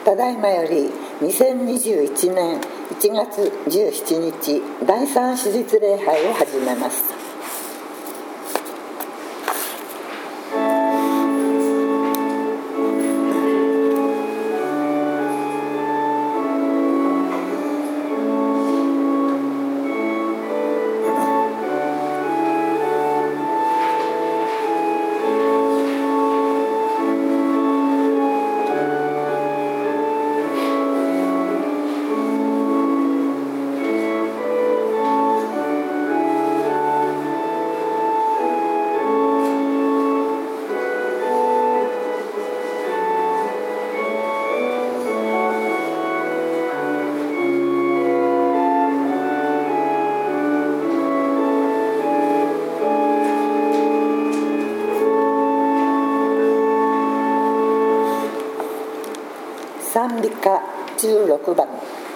ただいまより2021年1月17日第3手術礼拝を始めます。賛美歌16番。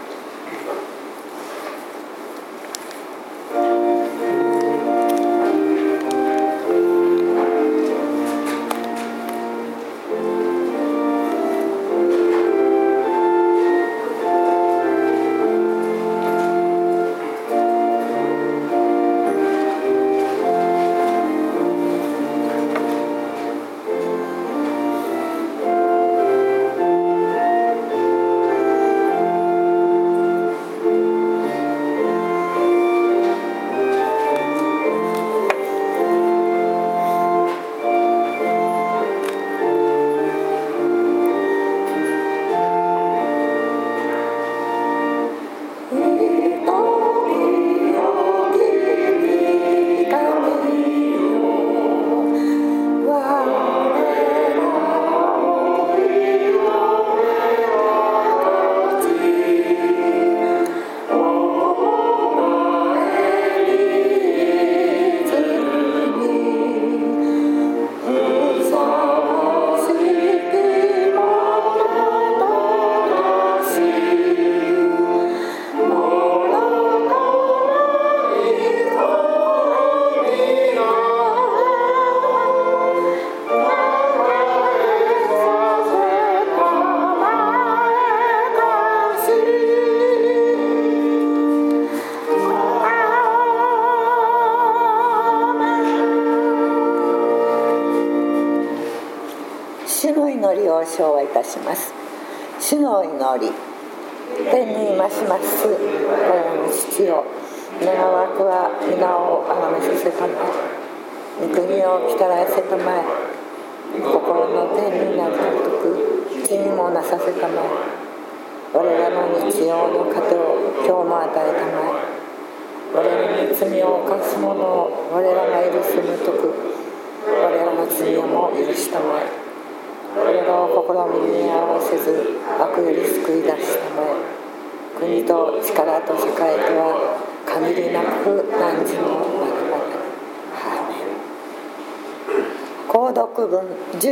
主の祈りを唱和いたします。主の祈り。天にいまします我らの父よ、願わくは皆をあがめさせたまえ、御国をきたらえせたまえ、心の天になるごとく地にもなさせたまえ、我らの日曜の糧を今日も与えたまえ、我らの罪を犯す者を我らが許すむとく、我らの罪をも許したまえ、我らを試みに合わせず悪より救い出したまえ、国と力と栄とは限りなく何時もなるまで。アーメン。購読文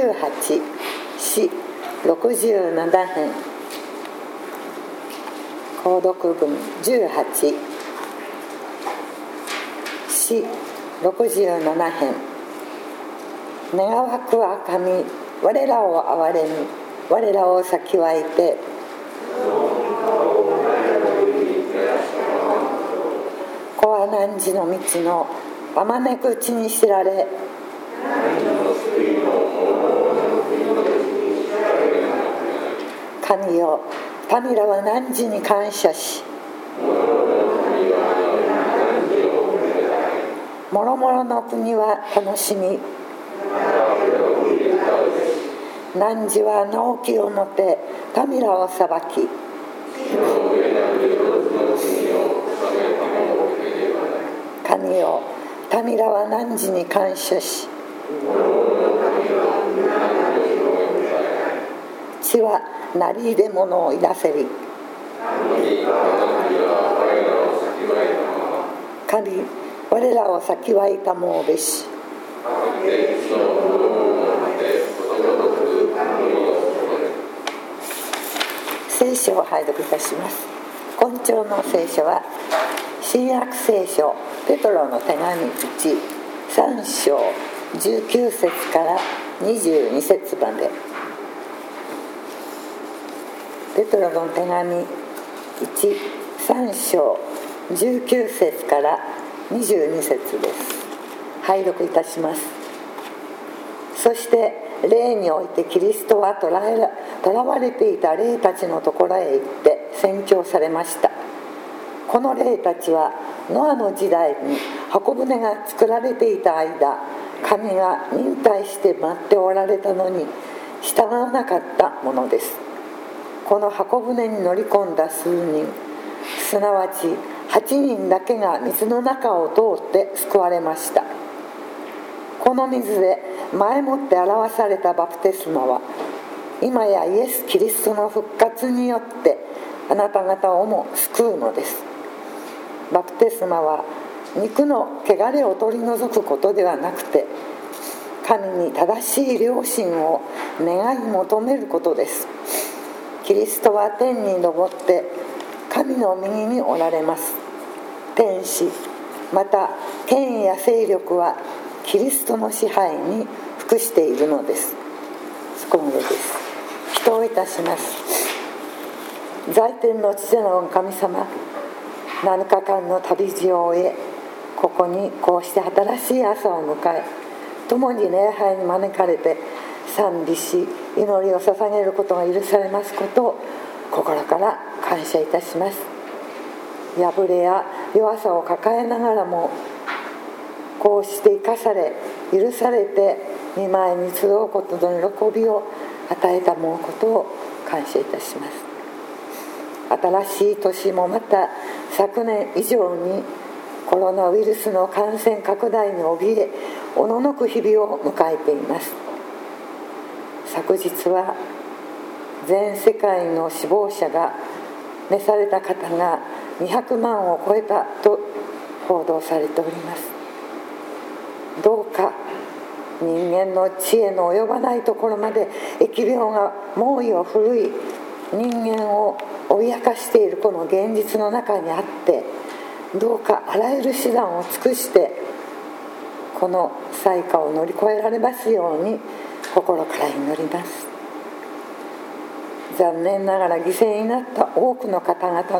18詩67編。購読文18詩67編。願わくは神、我らを憐れみ、我らを先はいて、子は汝の道のあまねく地に知られ、神よ、民らは汝に感謝し、もろもろの国は楽しみ、汝は直きをもて民らを裁き、神よ、民らは汝に感謝し、地は鳴り出物をいだせり、神、我らを先はいたもうべし。聖書を拝読いたします。今朝の聖書は新約聖書ペトロの手紙13章19節から22節まで。ペペトロの手紙3章19節から22節です。拝読いたします。そして霊においてキリストは捕らわれていた霊たちのところへ行って宣教されました。この霊たちはノアの時代に箱舟が作られていた間、神が忍耐して待っておられたのに従わなかったものです。この箱舟に乗り込んだ数人、すなわち8人だけが水の中を通って救われました。この水で前もって表されたバプテスマは、今やイエス・キリストの復活によってあなた方をも救うのです。バプテスマは肉の汚れを取り除くことではなくて、神に正しい良心を願い求めることです。キリストは天に昇って神の右におられます。天使また権威や勢力はキリストの支配に服しているのです。そこまでです。祈祷いたします。在天の父なる神様、7日間の旅路を終え、ここにこうして新しい朝を迎え、共に礼拝に招かれて賛美し祈りを捧げることが許されますことを心から感謝いたします。破れや弱さを抱えながらも、こうして生かされ許されて御前に集うことの喜びを与えたものことを感謝いたします。新しい年もまた昨年以上にコロナウイルスの感染拡大に怯えおののく日々を迎えています。昨日は全世界の死亡者が召された方が200万を超えたと報道されております。どうか人間の知恵の及ばないところまで疫病が猛威を振るい、人間を脅かしているこの現実の中にあって、どうかあらゆる手段を尽くしてこの災禍を乗り越えられますように心から祈ります。残念ながら犠牲になった多くの方の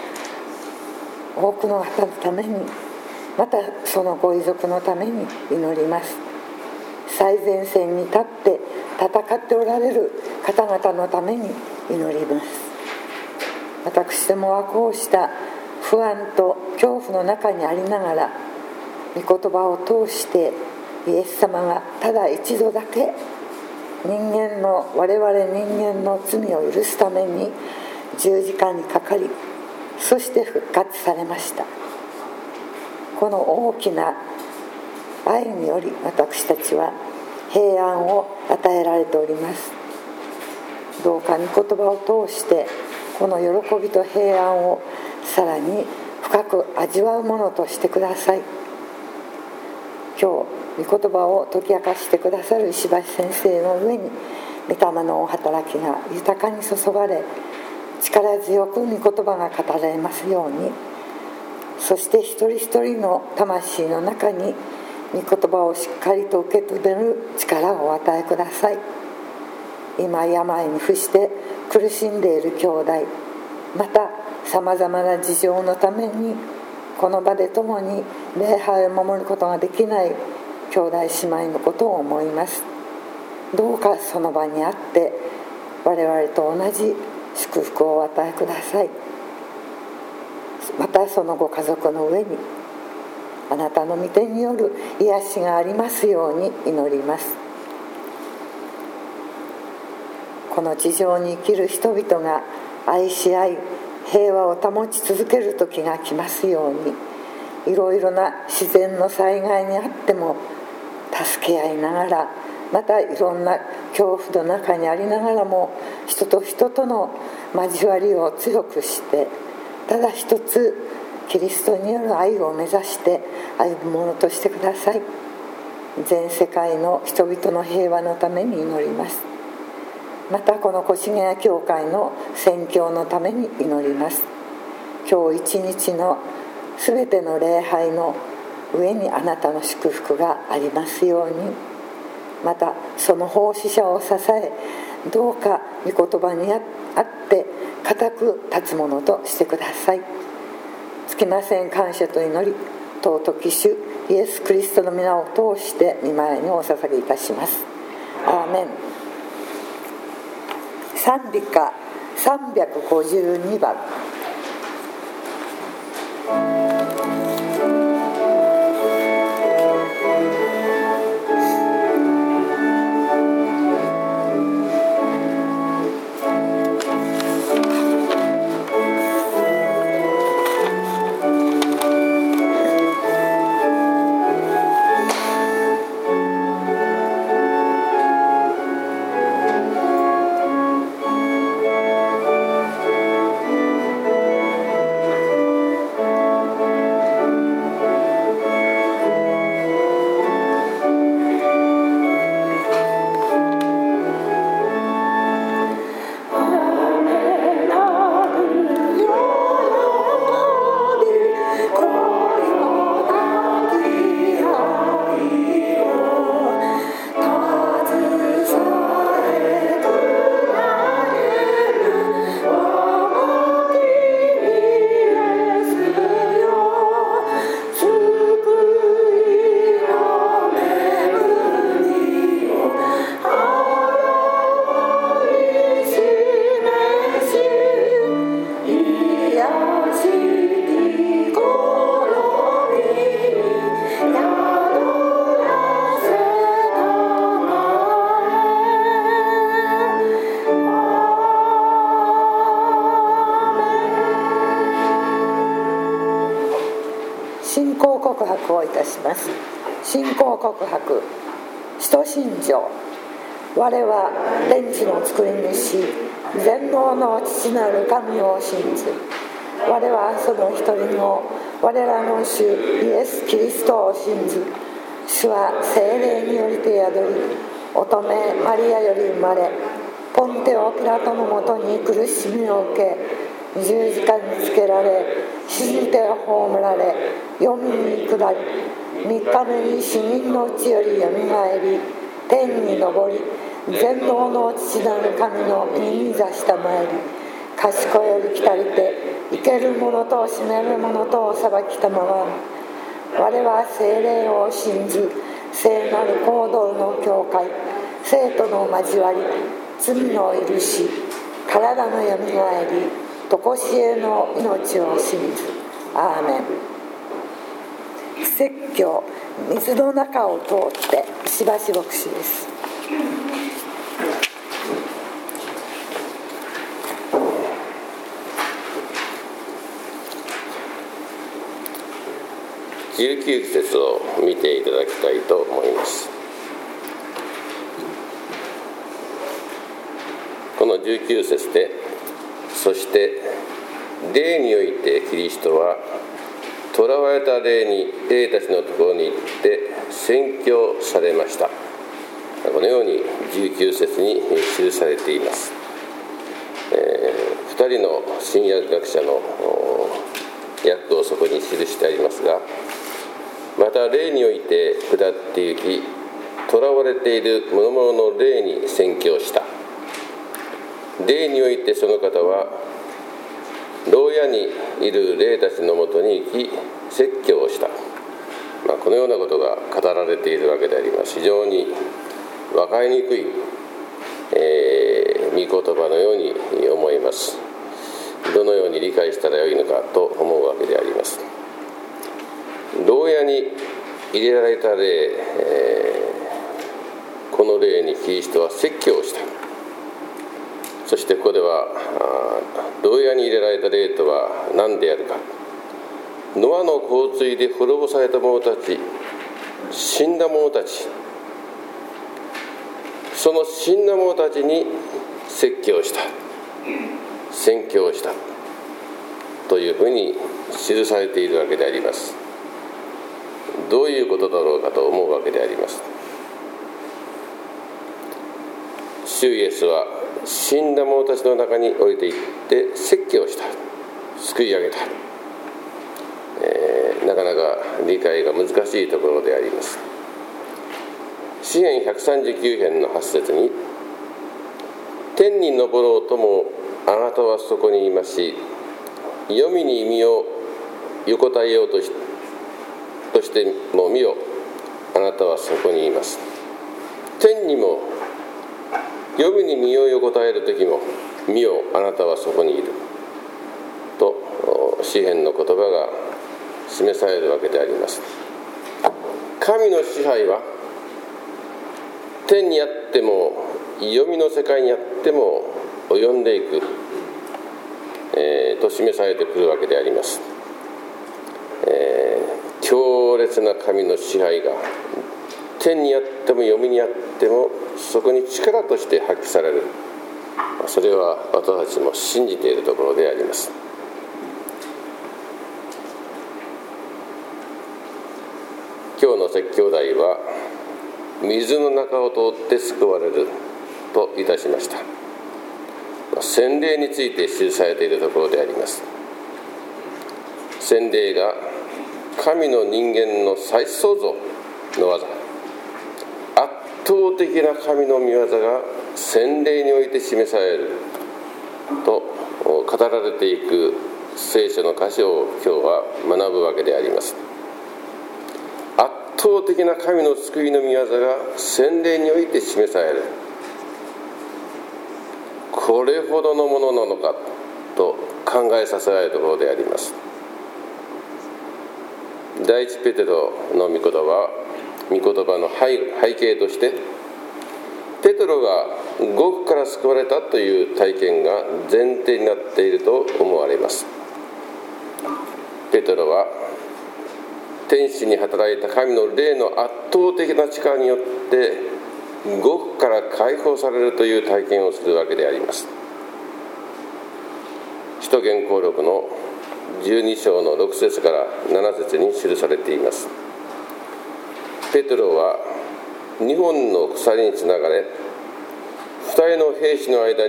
ために、またそのご遺族のために祈ります。最前線に立って戦っておられる方々のために祈ります。私どもはこうした不安と恐怖の中にありながら、御言葉を通してイエス様がただ一度だけ我々人間の罪を許すために十字架にかかり、そして復活されました。この大きな愛により私たちは平安を与えられております。どうか御言葉を通してこの喜びと平安をさらに深く味わうものとしてください。今日御言葉を解き明かしてくださる石橋先生の上に御霊のお働きが豊かに注がれ、力強く御言葉が語られますように、そして一人一人の魂の中に御言葉をしっかりと受け止める力をお与えください。今病に伏して苦しんでいる兄弟、またさまざまな事情のためにこの場で共に礼拝を守ることができない兄弟姉妹のことを思います。どうかその場にあって我々と同じ祝福をお与えください。またそのご家族の上にあなたの御手による癒しがありますように祈ります。この地上に生きる人々が愛し合い平和を保ち続ける時が来ますように、いろいろな自然の災害にあっても助け合いながら、またいろんな恐怖の中にありながらも人と人との交わりを強くして、ただ一つキリストによる愛を目指して歩むものとしてください。全世界の人々の平和のために祈ります。またこの越谷教会の宣教のために祈ります。今日一日のすべての礼拝の上にあなたの祝福がありますように、またその奉仕者を支え、どうか御言葉にあって固く立つものとしてください。つきません感謝と祈り、尊き主イエス・キリストの皆を通して御前にお捧げいたします。アーメン。賛美歌352番。信仰告白をいたします。信仰告白。使徒信条。我は天地の作り主、全能の父なる神を信ず。我はその一人の我らの主イエス・キリストを信ず。主は聖霊によりて宿り、乙女マリアより生まれ、ポンテオ・ピラトのもとに苦しみを受け、十字架につけられ、死にて葬られ、黄泉に下り、3日目に死人のうちよりよみがえり、天に昇り、全能の父なる神の御に座したまえり、賢より来たりて、生ける者と死ねる者とを裁きたまわん。我は聖霊を信ず、聖なる行動の教会、生徒の交わり、罪の許し、体のよみがえり、とこしえの命を信ず。アーメン。説教、水の中を通ってしばし牧師です。 19節を見ていただきたいと思います。この19節で、そして霊においてキリストは囚われた霊たちのところに行って宣教されました。このように19節に記されています。2人の新約学者の訳をそこに記してありますが、また霊において下って行き、囚われている諸々の霊に宣教した。霊においてその方は牢屋にいる霊たちのもとに行き説教をした、このようなことが語られているわけであります。非常に分かりにくい、御言葉のように思います。どのように理解したらよいのかと思うわけであります。牢屋に入れられた霊、この霊にキリストは説教をした。そしてここでは牢屋に入れられた霊とは何であるか。ノアの洪水で滅ぼされた者たち、死んだ者たち、その死んだ者たちに説教した、宣教したというふうに記されているわけであります。どういうことだろうかと思うわけであります。主イエスは死んだ者たちの中に降りていって説教した、救い上げた、なかなか理解が難しいところであります。詩編139編の8節に、天に昇ろうともあなたはそこにいますし、黄泉に身を横たえようとしても見よ、あなたはそこにいます。天にも黄泉に身を横たえる時も見よ、あなたはそこにいると詩篇の言葉が示されるわけであります。神の支配は天にあっても黄泉の世界にあっても及んでいく、と示されてくるわけであります。強烈な神の支配が天にあっても黄泉にあってもそこに力として発揮される、それは私たちも信じているところであります。今日の説教題は水の中を通って救われるといたしました。洗礼について記されているところであります。洗礼が神の人間の再創造の技、圧倒的な神の御業が洗礼において示されると語られていく聖書の箇所を今日は学ぶわけであります。圧倒的な神の救いの御業が洗礼において示される、これほどのものなのかと考えさせられるところであります。第一ペテロの御言葉の背景として、ペテロが獄から救われたという体験が前提になっていると思われます。ペテロは天使に働いた神の霊の圧倒的な力によって獄から解放されるという体験をするわけであります。使徒言行録の12章の6節から7節に記されています。ペテロは2本の鎖につながれ、2人の兵士の間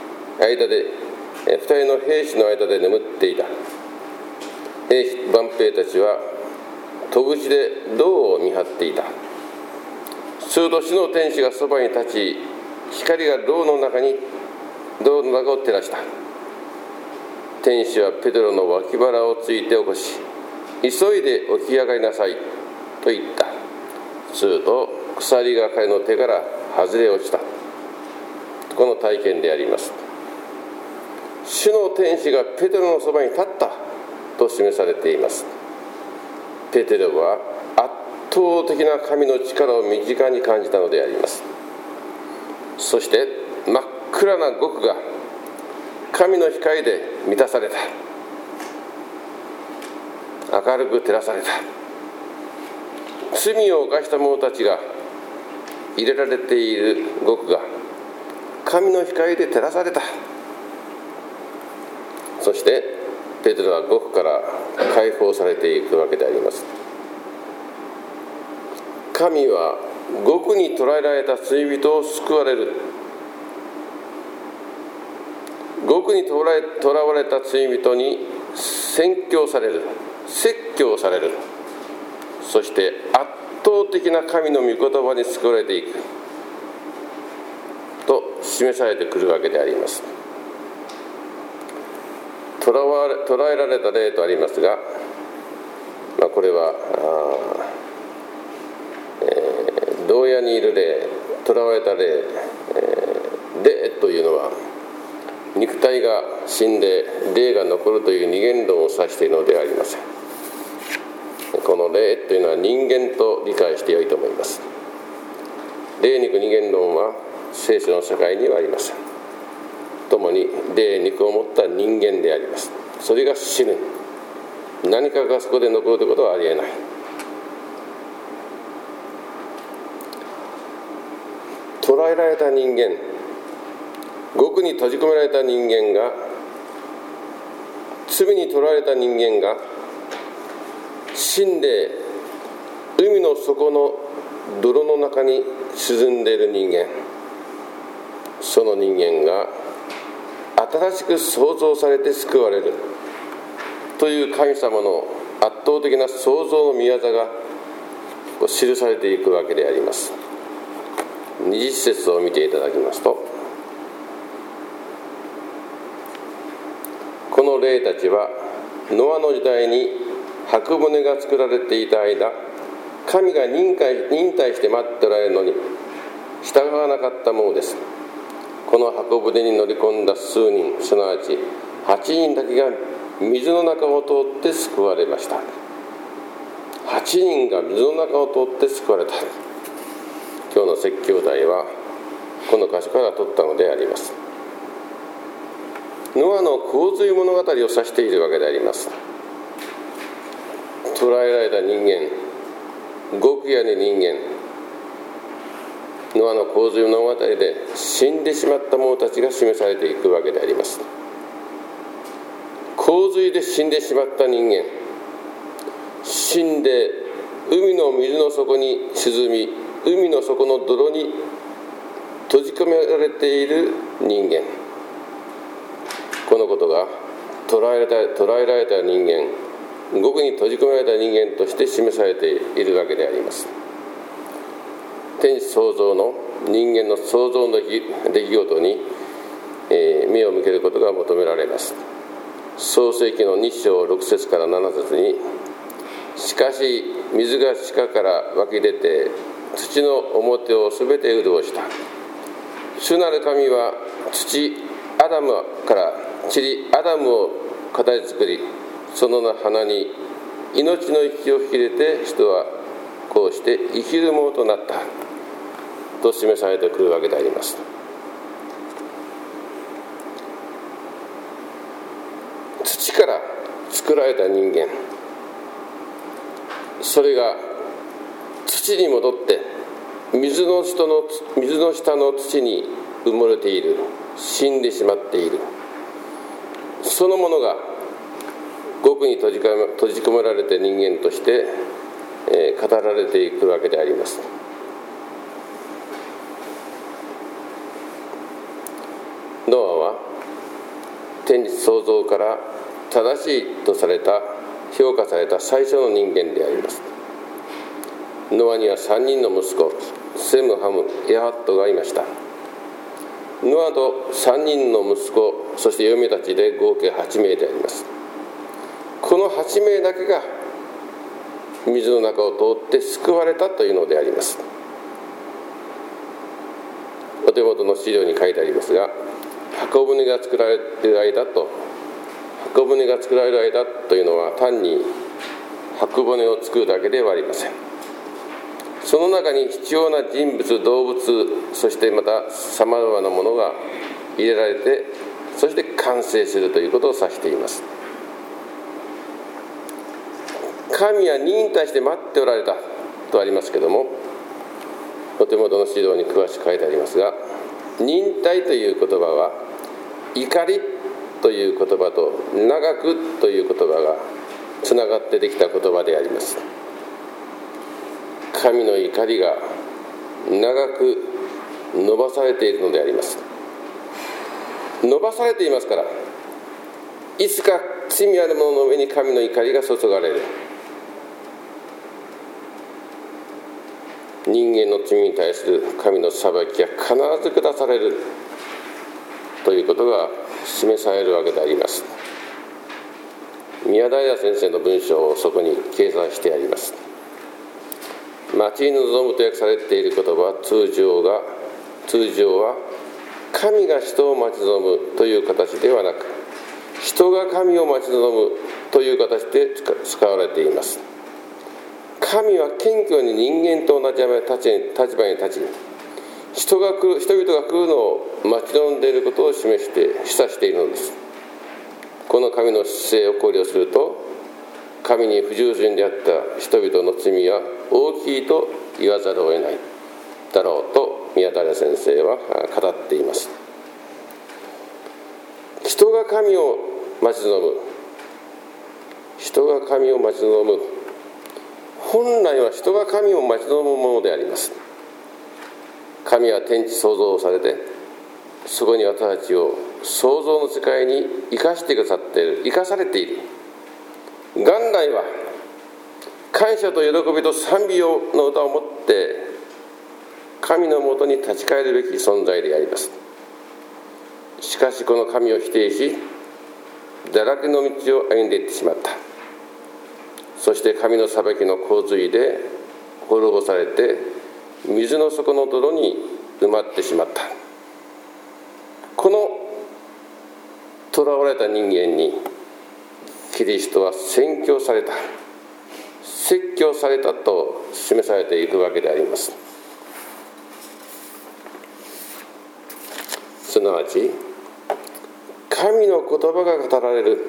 で眠っていた。万兵たちは戸口で牢を見張っていた。すると主の天使がそばに立ち、光が牢の中を照らした。天使はペテロの脇腹をついて起こし、急いで起き上がりなさいと言った。すると鎖が彼の手から外れ落ちた。この体験であります。主の天使がペテロのそばに立ったと示されています。ペテロは圧倒的な神の力を身近に感じたのであります。そして真っ暗な獄が神の光で満たされた。明るく照らされた。罪を犯した者たちが入れられている獄が神の光で照らされた。そしてペテロは獄から解放されていくわけであります。神は獄に捕らえられた罪人を救われる。獄に捕らわれた罪人に説教される。そして圧倒的な神の御言葉に救われていくと示されてくるわけであります。捕らえられた霊とありますが、これは牢屋にいる霊、捕らわれた霊、霊というのは肉体が死んで霊が残るという二元論を指しているのではありません。この霊というのは人間と理解してよいと思います。霊肉二元論は聖書の世界にはありません。共に霊肉を持った人間であります。それが死ぬ。何かがそこで残るということはありえない。捕らえられた人間、獄に閉じ込められた人間が、罪に捕らえられた人間が死んで海の底の泥の中に沈んでいる人間、その人間が新しく創造されて救われるという神様の圧倒的な創造の御業が記されていくわけであります。20節を見ていただきますと、 の霊たちはノアの時代に箱舟が作られていた間、神が忍耐して待っておられるのに従わなかったものです。この箱舟に乗り込んだ数人、すなわち8人だけが水の中を通って救われました。8人が水の中を通って救われた。今日の説教題はこの箇所から取ったのであります。ノアの洪水物語を指しているわけであります。捕らえられた人間、極夜に人間、ノアの洪水物語で死んでしまった者たちが示されていくわけであります。洪水で死んでしまった人間、死んで海の水の底に沈み、海の底の泥に閉じ込められている人間、このことが捕らえられた人間、獄に閉じ込められた人間として示されているわけであります。天地創造の人間の創造の出来事に、目を向けることが求められます。創世記の2章6節から7節に、しかし水が地下から湧き出て土の表をすべて潤した。主なる神は土アダムから塵アダムを形作り、その鼻に命の息を吹き入れて、人はこうして生きるものとなったと示されてくるわけであります。土から作られた人間、それが土に戻って水の下の土に埋もれている、死んでしまっている、そのものが獄に閉じ込められて人間として、語られていくわけであります。ノアは天地創造から正しいとされた、評価された最初の人間であります。ノアには3人の息子、セム、ハム、ヤハットがいました。ノアと3人の息子、そして嫁たちで合計8名であります。この8名だけが水の中を通って救われたというのであります。お手元の資料に書いてありますが、箱舟が作られる間というのは単に箱舟を作るだけではありません。その中に必要な人物、動物、そしてまたさまざまなものが入れられて、そして完成するということを指しています。神は忍耐して待っておられたとありますけども、お手元の資料に詳しく書いてありますが、忍耐という言葉は怒りという言葉と長くという言葉がつながってできた言葉であります。神の怒りが長く伸ばされているのであります。伸ばされていますから、いつか罪ある者の上に神の怒りが注がれる。人間の罪に対する神の裁きが必ず下されるということが示されるわけであります。宮平先生の文章をそこに掲載してあります。待ち望むと訳されている言葉は通常は神が人を待ち望むという形ではなく、人が神を待ち望むという形で使われています。神は謙虚に人間と同じ立場に立ち、人々が来るのを待ち望んでいることを示唆しているのです。この神の姿勢を考慮すると、神に不従順であった人々の罪は大きいと言わざるを得ないだろうと宮平先生は語っています。人が神を待ち望む、本来は人が神を待ち望むものであります。神は天地創造されて、そこに私たちを創造の世界に生かしてくださっている、生かされている。元来は感謝と喜びと賛美の歌をもって神のもとに立ち返るべき存在であります。しかしこの神を否定し、 堕落の道を歩んでいってしまった。そして神の裁きの洪水で滅ぼされて、水の底の泥に埋まってしまった。この囚われた人間にキリストは宣教された、説教されたと示されていくわけであります。すなわち神の言葉が語られる。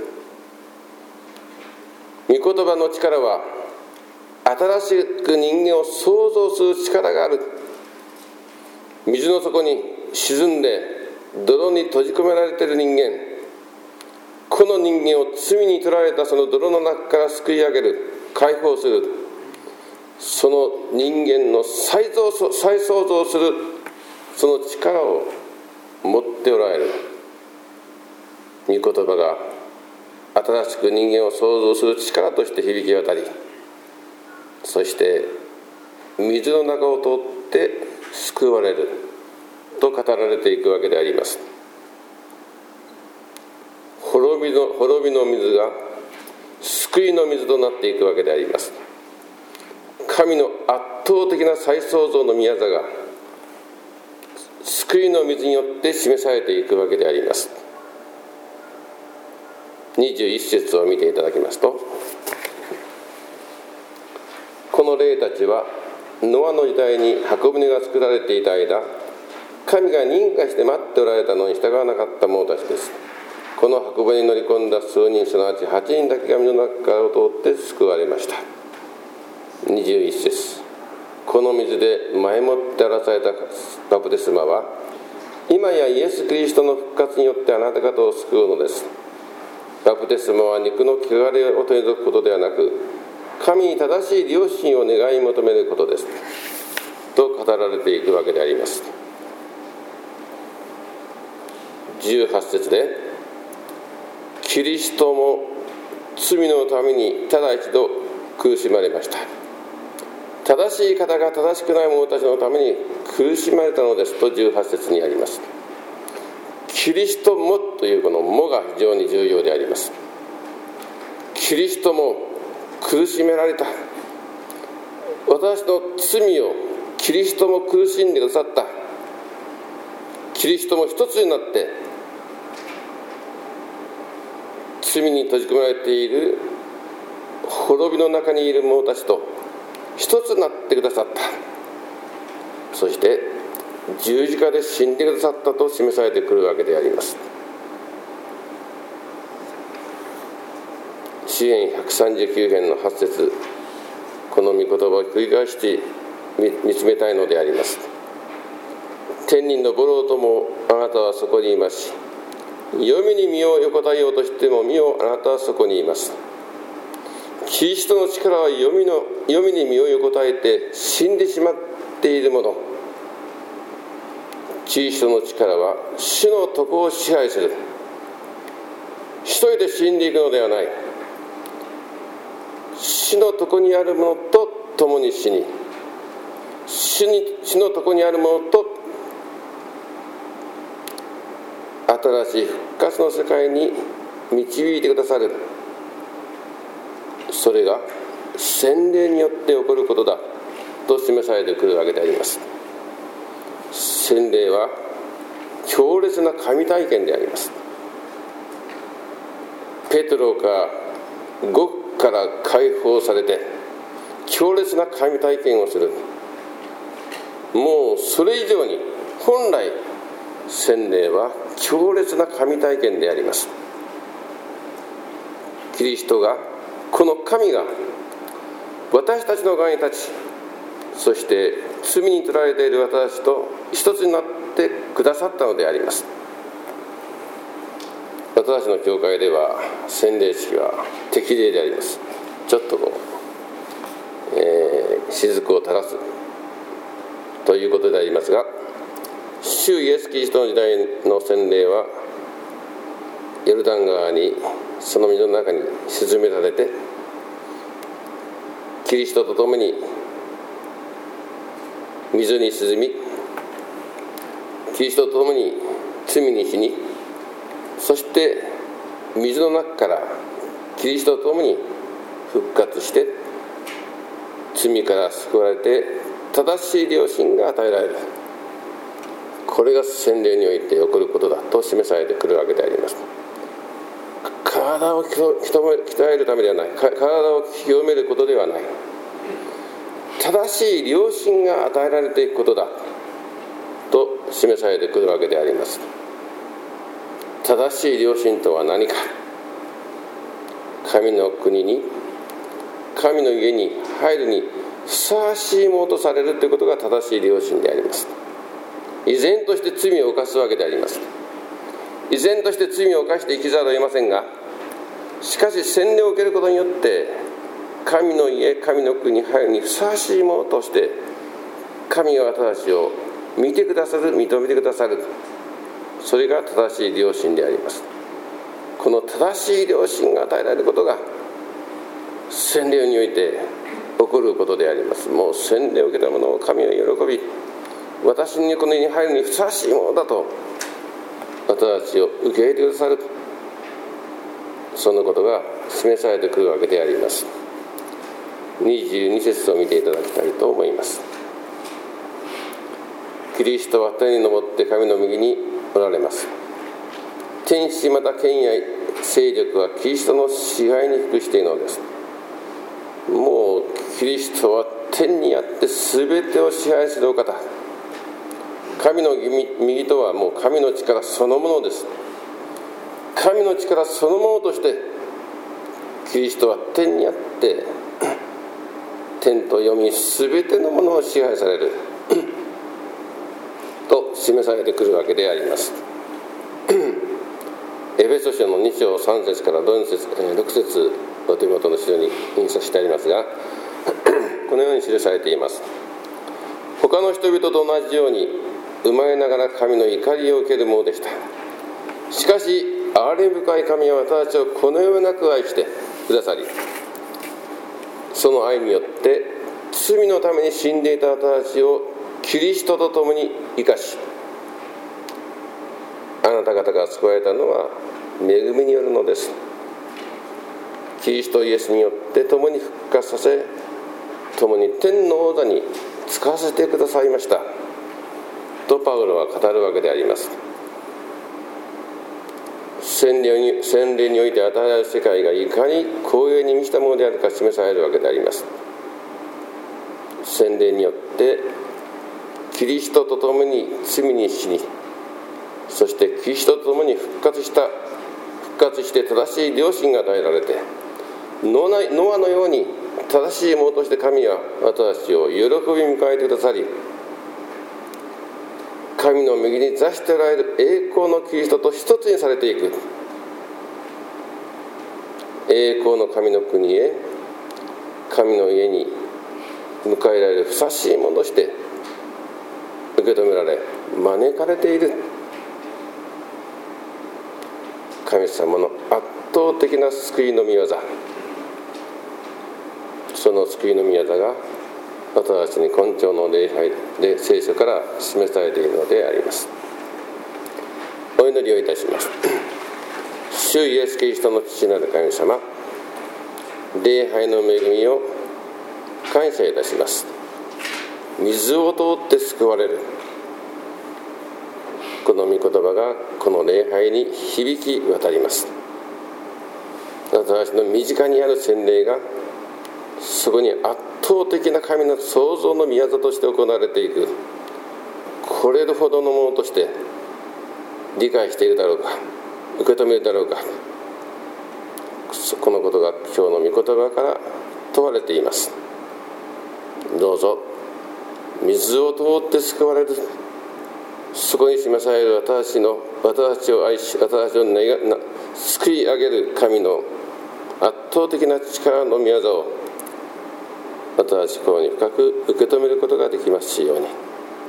御言葉の力は新しく人間を創造する力がある。水の底に沈んで泥に閉じ込められている人間、この人間を罪に取られたその泥の中から救い上げる、解放する、その人間の再創造するその力を持っておられる。御言葉が新しく人間を創造する力として響き渡り、そして水の中を通って救われると語られていくわけであります。滅びの水が救いの水となっていくわけであります。神の圧倒的な再創造の御業が救いの水によって示されていくわけであります。21節を見ていただきますと、この霊たちはノアの時代に箱舟が作られていた間、神が認可して待っておられたのに従わなかった者たちです。この箱舟に乗り込んだ数人、すなわち8人だけが水の中から通って救われました。21節、この水で前もって荒らされたバプテスマは、今やイエス・キリストの復活によってあなた方を救うのです。バプテスマは肉の汚れを取り除くことではなく、神に正しい良心を願い求めることですと語られていくわけであります。18節で、キリストも罪のためにただ一度苦しまれました。正しい方が正しくない者たちのために苦しまれたのですと18節にあります。キリストもというこのもが非常に重要であります。キリストも苦しめられた。私の罪をキリストも苦しんでくださった。キリストも一つになって罪に閉じ込められている滅びの中にいる者たちと一つになってくださった。そして十字架で死んでくださったと示されてくるわけであります。詩編139編の8節、この御言葉を繰り返して見つめたいのであります。天に昇ろうともあなたはそこにいますし、黄泉に身を横たえようとしても見よ、あなたはそこにいます。キリストの力は黄泉に身を横たえて死んでしまっているもの。キリストの力は主の床を支配する。一人で死んでいくのではない。主の床にあるものと共に死に、主の床にあるものと新しい復活の世界に導いてくださる。それが洗礼によって起こることだと示されてくるわけであります。洗礼は強烈な神体験であります。ペテロが獄から解放されて強烈な神体験をする。もうそれ以上に本来洗礼は強烈な神体験であります。キリストが、この神が私たちの側に立ち、そして罪に取られている私たちと一つになってくださったのであります。私たちの教会では洗礼式は適齢であります。ちょっと雫を垂らすということでありますが、主イエス・キリストの時代の洗礼はヨルダン川にその水の中に沈められて、キリストと共に水に沈み、キリストと共に罪に死に、そして水の中からキリストと共に復活して罪から救われて正しい良心が与えられる。これが洗礼において起こることだと示されてくるわけであります。体を鍛えるためではない、体を清めることではない、正しい良心が与えられていくことだと示されてくるわけであります。正しい良心とは何か。神の国に、神の家に入るにふさわしいものとされるということが正しい良心であります。依然として罪を犯すわけであります。依然として罪を犯して生きざるを得ませんが、しかし洗礼を受けることによって神の家、神の国に入るにふさわしいものとして神が私たちを見てくださる、認めてくださる。それが正しい良心であります。この正しい良心が与えられることが洗礼において起こることであります。もう洗礼を受けた者を神は喜び、私にこの家に入るにふさわしいものだと私たちを受け入れてくださる、そのことが示されてくるわけであります。22節を見ていただきたいと思います。キリストは天に昇って神の右におられます。天使また権威勢力はキリストの支配に服しているのです。もうキリストは天にあって全てを支配するお方。神の右とはもう神の力そのものです。神の力そのものとしてキリストは天にあって天と読み全てのものを支配されると示されてくるわけであります。エフェソ書の2章3節から6節お手元の資料に印刷してありますがこのように記されています。他の人々と同じように生まれながら神の怒りを受けるものでした。しかし憐れみ深い神は私たちをこの上なく愛してくださり、その愛によって罪のために死んでいた私たちをキリストと共に生かし、あなた方が救われたのは恵みによるのです。キリストイエスによって共に復活させ、共に天の王座につかせてくださいましたとパウロは語るわけであります。洗礼において与えられる世界がいかに光栄に満ちたものであるか示されるわけであります。洗礼によってキリストと共に罪に死に、そしてキリストと共に復活して正しい良心が与えられて、ノアのように正しいものとして神は私たちを喜び迎えてくださり、神の右に座しておられる栄光のキリストと一つにされていく、栄光の神の国へ、神の家に迎えられるふさわしいものとして受け止められ招かれている神様の圧倒的な救いの御業、その救いの御業が私たちに今朝の礼拝で聖書から示されているのであります。お祈りをいたします。主イエスキリストの父なる神様、礼拝の恵みを感謝いたします。水を通って救われる、この御言葉がこの礼拝に響き渡ります。私の身近にある洗礼がそこに圧倒的な神の創造の御業として行われていく、これほどのものとして理解しているだろうか、受け止めるだろうか、このことが今日の御言葉から問われています。どうぞ水を通って救われる、そこに示される私たちを愛し、私たちを救い上げる神の圧倒的な力の御業を私たち心に深く受け止めることができますように、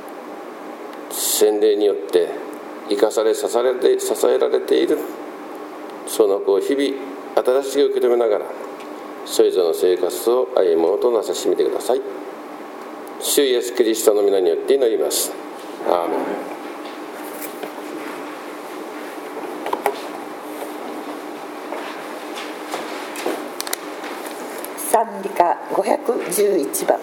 洗礼によって生かされ支えられているその子を日々新しく受け止めながらそれぞれの生活を歩もうとなさしみてください。主イエスキリストの皆によって祈ります。アーメン。 賛美歌511番。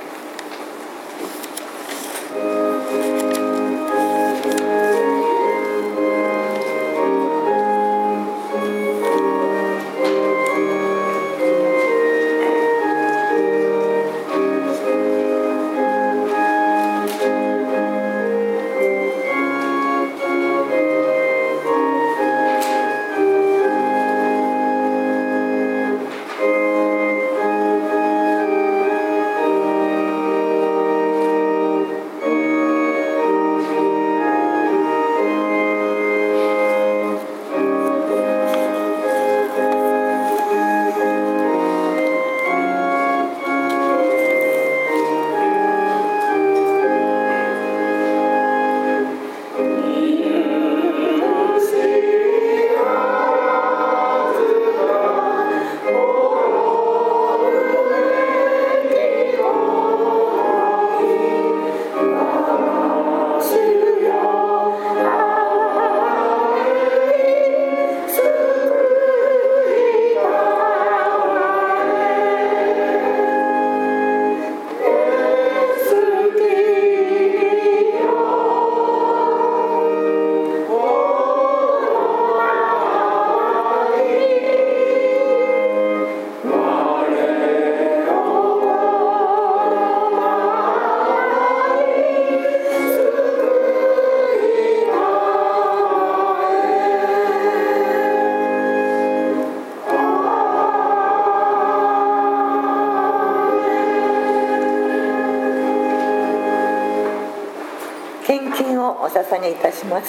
献金をお捧げいたします。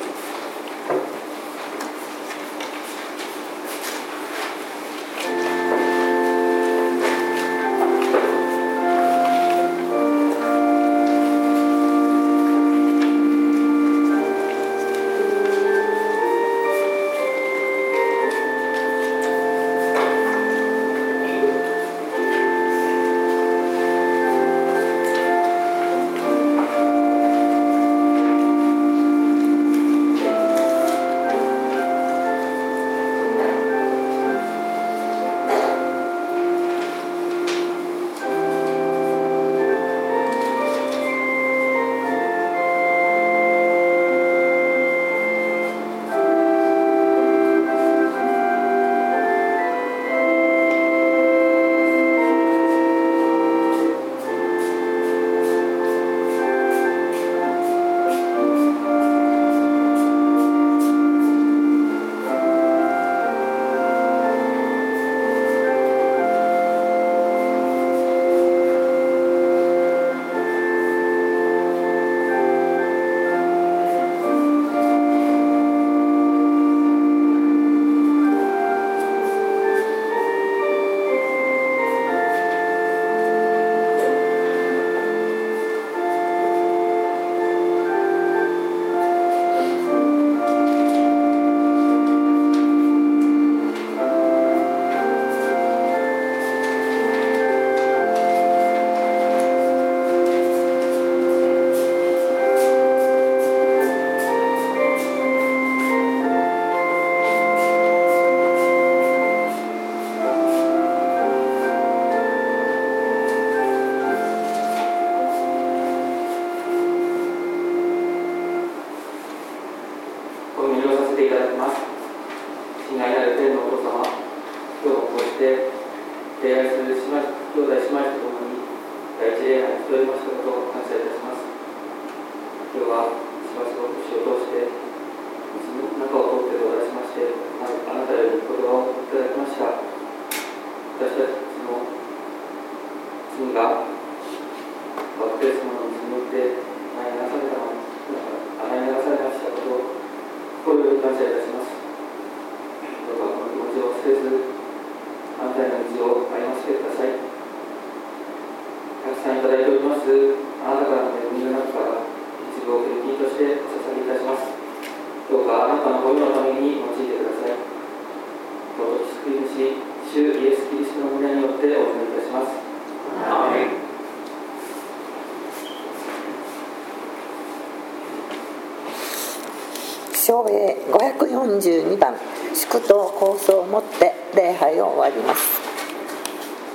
唱詠542番、祝祷構想をもって礼拝を終わります。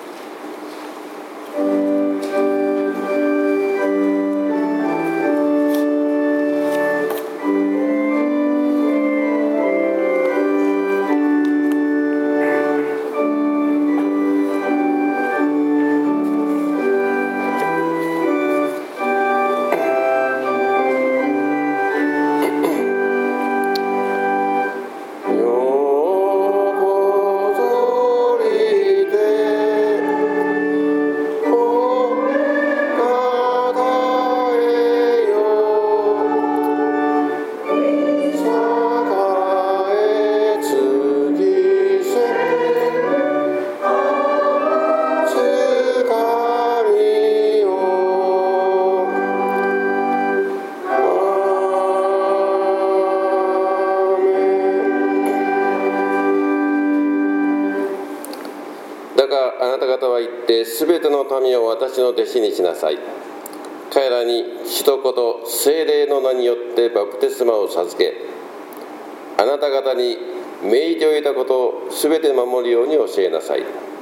なた方は行ってすべての民を私の弟子にしなさい。彼らに血と子と聖霊の名によってバプテスマを授け、あなた方に命じておいたことをすべて守るように教えなさい。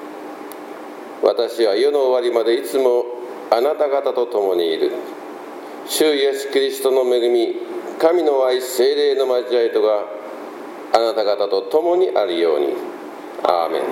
私は世の終わりまでいつもあなた方と共にいる。主イエスキリストの恵み、神の愛、聖霊の交わりとがあなた方と共にあるように。アーメン。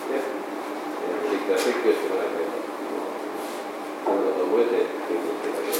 説教してもらいたいと思います。そのことを覚えて勉強していただき